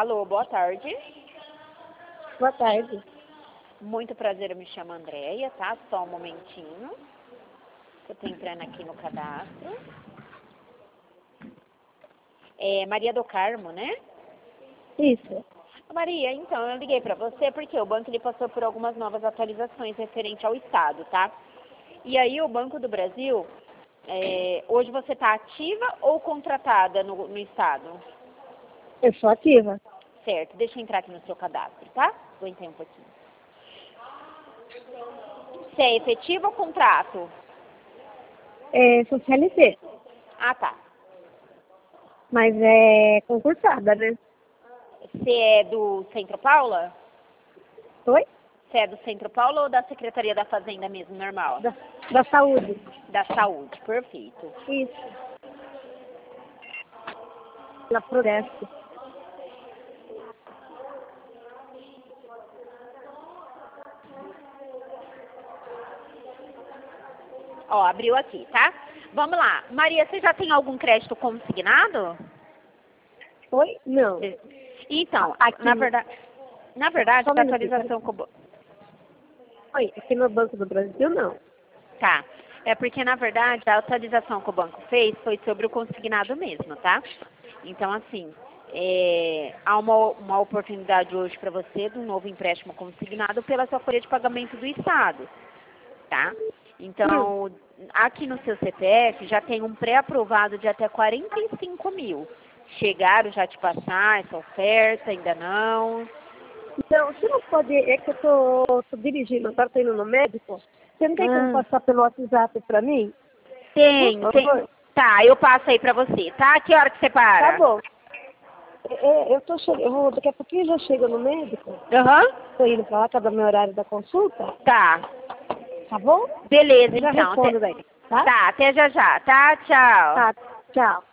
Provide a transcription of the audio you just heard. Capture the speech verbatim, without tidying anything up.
Alô, boa tarde. Boa tarde. Muito prazer, eu me chamo Andréia, tá? Só um momentinho. Eu tô entrando aqui no cadastro. É Maria do Carmo, né? Isso. Maria, então, eu liguei pra você porque o banco ele passou por algumas novas atualizações referente ao Estado, tá? E aí o Banco do Brasil, é, hoje você tá ativa ou contratada no, no Estado? Eu sou ativa. Certo, deixa eu entrar aqui no seu cadastro, tá? Aguentei um pouquinho. Você é efetivo ou contrato? É, sou C L T, Ah, tá. mas é concursada, né? Você é do Centro Paula? Oi? Você é do Centro Paula ou da Secretaria da Fazenda mesmo, normal? Da, da saúde. Da Saúde, perfeito. Isso. Na Progresso. Ó, abriu aqui, tá? Vamos lá. Maria, você já tem algum crédito consignado? Oi? Não. Então, Aqui, na verdade, na verdade, só um a minutinho, atualização peraí. com... Oi, aqui no Banco do Brasil, não. Tá. É porque, na verdade, a atualização que o banco fez foi sobre o consignado mesmo, tá? Então, assim, é, há uma, uma oportunidade hoje para você de um novo empréstimo consignado pela sua folha de pagamento do Estado, tá? Então, aqui no seu C P F já tem um pré-aprovado de até quarenta e cinco mil. Chegaram já te passar essa oferta? Ainda não? Não, você não pode, é que eu tô, tô dirigindo, agora tô indo no médico. Você não tem como Ah, passar pelo WhatsApp pra mim? tenho, Por tem. favor. Tá, eu passo aí pra você, tá? Que hora que você Tá para? bom. É, é, eu tô chegando, eu vou, daqui a pouquinho eu já chego no médico. Aham. Tô indo pra lá, cada meu horário da consulta. Tá. Tá bom? Beleza, Eu já então. Até... respondo daí, tá? Tá, até já já, tá? Tchau. Tá, tchau.